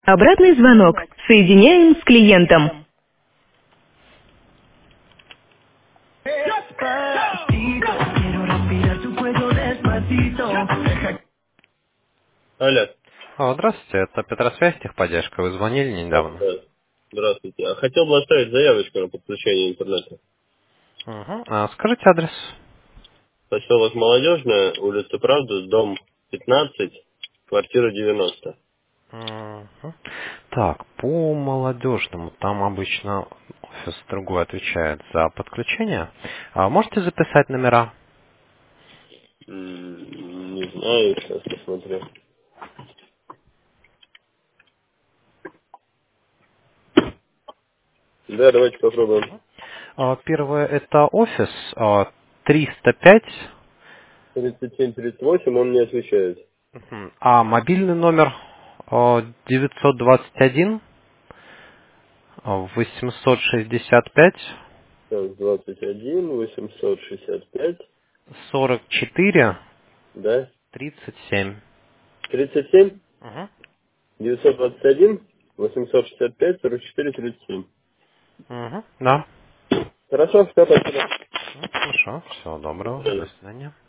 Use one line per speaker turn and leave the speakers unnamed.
Обратный звонок. Соединяем с клиентом. Алло.
Здравствуйте, это Петросвязь, техподдержка. Вы звонили недавно.
Да. Здравствуйте. А хотел бы оставить заявочку на подключение интернета.
Угу. Скажите адрес.
Поселок Молодежная, улица Правды, дом 15, квартира 90.
Мгм. Так, по молодежному, там обычно офис другой отвечает за подключение. Можете записать номера?
Не знаю, сейчас посмотрю. Да, давайте попробуем.
Первое это офис 305,
37-38, он не отвечает.
а мобильный номер 921 865
Так, 21, 865,
44
да?
37.
37,
Угу.
921, 865, 44, 37.
Угу. Да.
Хорошо, все, спасибо.
Хорошо. Всего
До
доброго. До
свидания.
свидания.